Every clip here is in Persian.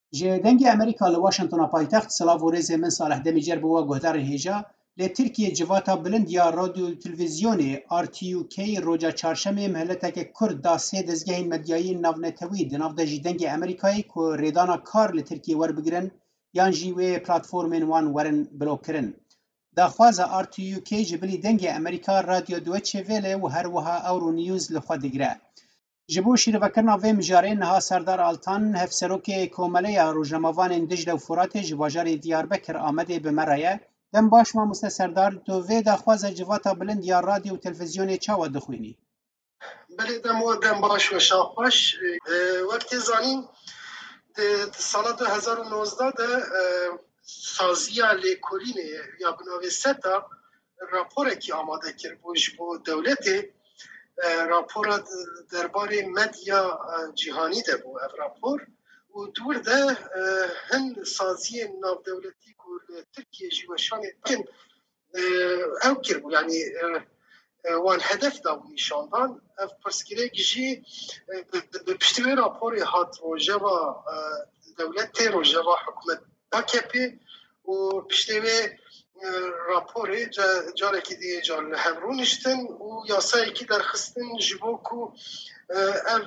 جدنگ امریکا لواشنطن پایتخت سلاو و رز من صالح دمیجر بوا گهدار هیجا لی ترکیه جواتا بلند یا رادیو تلویزیونی RTUK روجا چارشمه مهلتک کرد دا سه دزگهین مدیایی ناونتوی دناو دا جدنگ امریکایی که ریدانا کار لی ترکیه ور بگرن یان جیوه پلاتفورمین وان ورن بلوکرن. دا خوازا RTUK جبلی دنگ امریکا رادیو دوچه ویله و هر وها اورو نیوز لخوا دگره. جبو شیروکرنا وی مجاره نها سردار آلتان هفسروک کومله روجنامه‌وان دجله و فرات جواجار دیاربکر آمده به مرایه دم باش ما مست سردار تو وی دا خواز جواتا بلند یا رادیو و تلویزیون چاوا دخوینی بله دم باش و شاخوش وقتی زانین سال 2019 ده سازیا لیکولینه یا بناوی ستا راپوره که آماده کرد بوش بو دولتی راپور درباره مدیا جهانی ده بو اف راپور و دور ده هن سازی ناو دولتی که ترکیه جیوشان کن او کرد بو یعنی وان هدف دا بو نشاندان اف پرسکره گجی بپشتوی راپوری هات روژوا دولتی روژوا حکومت AKP و پشتوی راپوری جاره که دیگه جان همرونشتن و یاسایی که در خستن جبوکو او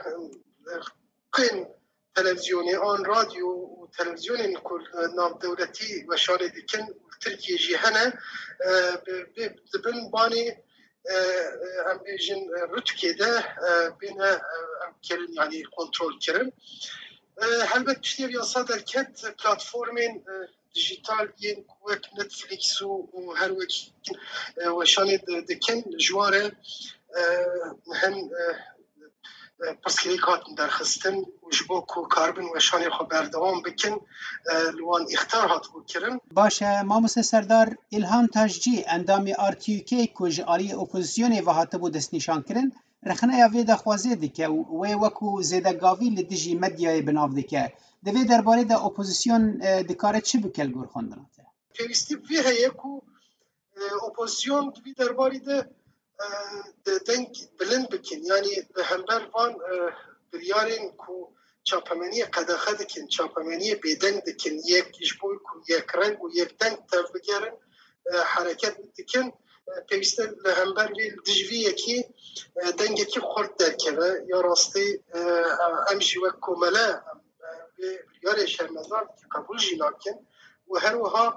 قین تلویزیونی آن رادیو و تلویزیون کل نام دولتی و شانه دیکن ترکیه جیهنه دبن بانی هم بیجن رتکه ده بین کرن یعنی کنترل کرن هلبت پشتیر یاسا در کت پلاتفورمین دیجیتال ین وک نتفلیکس و هر وک وشان دکن جواره هم پرسکری کاتن در خستن و جبو کو کاربن وشان خو بردوام بکن لوان اختار هات بو کرن باشه ماموس سردار الهام تاججی اندامی RTUK کج آلی اپوزیسیون و هاتبو دست نشان کرن رخنه یا وی دخوازی دیکه و وکو زیده گاوی لدیجی مدیای بناو دیکه دوی درباره دا اپوزیسیون دکاره چی بکل گور خوندناته؟ پیوستی وی هیه کو اپوزیسیون دوی درباره ده دنگ بلند بکن یعنی به همبر وان بریارین کو چاپمنی قدخه دکن چاپمنی بیدنگ دکن یک جبوی کو یک رنگ و یک دنگ تف بگرن حرکت دکن پیوسته لهمبر وی دجوی یکی دنگ یکی خورد درکه یا راستی امشی و کومله بریار شرمزار که قبول جیناکن و هر وها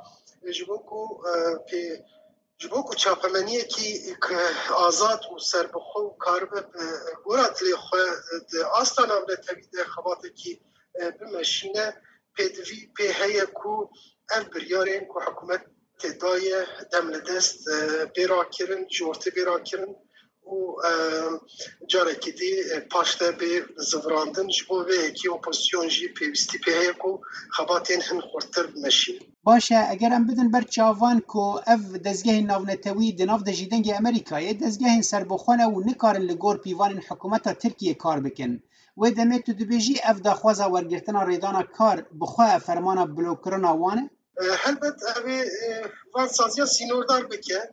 جبوکو چاپمنیه که آزاد و سربخو و کارب گورات لی خواه آستانا و تبید خواته که بمشینه پیدوی پیهیه کو اف بریارین که حکومت تدای دم لدست بیرا کرن جورت بیرا کرن و جاره که دی پاشته به زوراندن جبو به اکی اپوزیسیون جی پیوستی پیهیه که خباتین هن خورتر بمشین باشه اگر ام بدن بر چاوان کو اف دزگه ناونتوی دناف د جیدنگ امریکای دزگه سربخونه و نکارن لگور پیوان حکومت ترکیه کار بکن و دمه تو دبیجی اف دا خوازا ورگرتنا ریدانا کار بخواه فرمانا بلوکرنا وانه هلبت اوی وان سازیا سینوردار بکه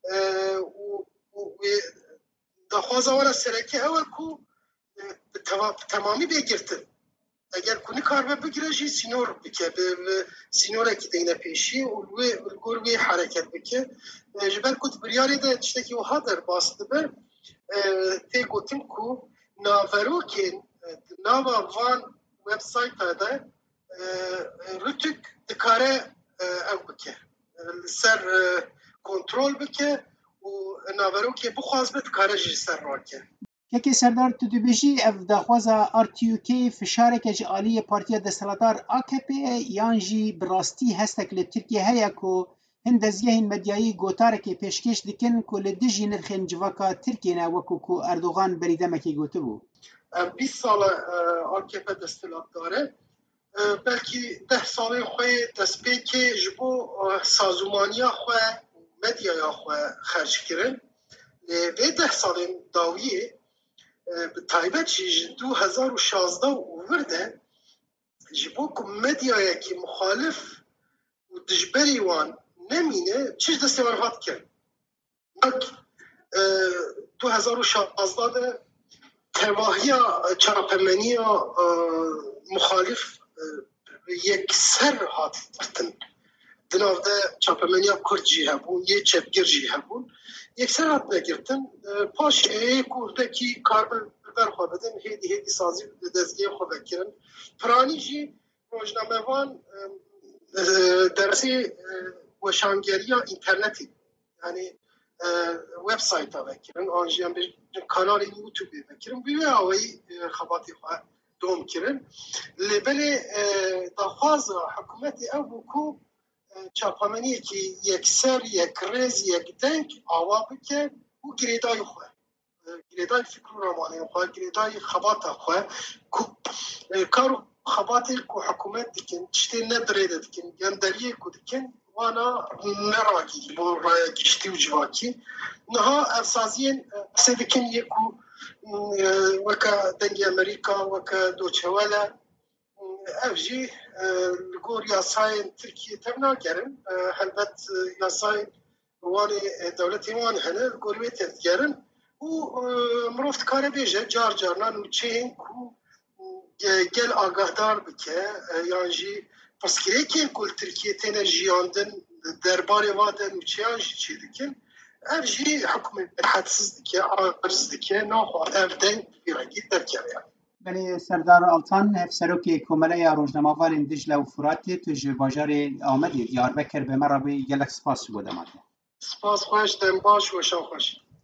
و دا خوازا ورا سرکی اوه کو تمامی بگرتن اگر کنی کار بگیره جی سینور بکه سینوره که دینه پیشی و الگور وی حرکت بکه جبر کت بریاری ده تشتکی و ها در باست بر تی گوتم کو ناوروکین ناوا وان ویبسایت ده رتک دکاره او بکه سر کنترول بکه و ناوروکی بخواز به دکاره جی سر راکه یکی سردار تو دبیجی اف داخوازا RTUK فشارک جعالی پارتیا دستلاتار AKP یان جی براستی هستک لترکیه هیا کو هند دزگهین مدیایی گوتارکی پیشکش دکن کو لدیجی نرخین جواکا ترکیه نا وکو کو اردوغان بریدمکی گوته بو 20 سال AKP دستلاتاره بلکی 10 سال خوی دسپی که جبو سازومانیا خوی مدیایا خوی خرج کرن و 10 سال داویه به تایبت جی 2016 ورده جبو که مدیایی که مخالف و دجبری وان نمینه چیش دستی ورهات کرد 2016 ده تواهی چاپمنی مخالف یک سر هات گرتن دناو ده چاپمنیا کرد جی هبون یه چپگر جی هبون یک سر هات نگرتن پاش کرده کی کاربن برخوا بدن هیدی سازی دزگی خو بکرن پرانی جی روزنامه وان درسی وشانگریا اینترنتی یعنی وب سایت ها بکرن آنجام به کانال یوتیوب بکرن بیوی آوی خباتی خواه دوم کرن لبل دخواز حکومت او بکو چاپامنی که یک سر یک رز یک دنگ آوا بکه و گریدای خواه گریدای فکر و رمانه خواه گریدای خبات خواه کارو خباتی که حکومت دکن چطه ندریده دکن گندریه که دکن وانا نراگی بو رای گشتی و جواکی نها افسازین سیدکن یکو وکا دنگی امریکا وکا دوچوالا افجی لگور یاساین ترکیه تبنا کرن هلبت یاساین وانی دولتی وان هنه لگور ویتت کرن و مروفت کاره بیجه جار جارنان و چین کو گل آگاهدار بکه یعنی جی پسکره که کل ترکیه تینه جیاندن درباره وادن و چیان جی چی دکن اف جی حکومت حدسز دکه آرز دکه ناخواه اف دنگ بیرگی درکره بله سردار آلتان هف سروکی کمله روزنامه‌وان دجله و فراتی تو جواجار آمدی دیاربکر به مرا به گلک سپاس بوده ماده سپاس خوش دم باش و شان خوش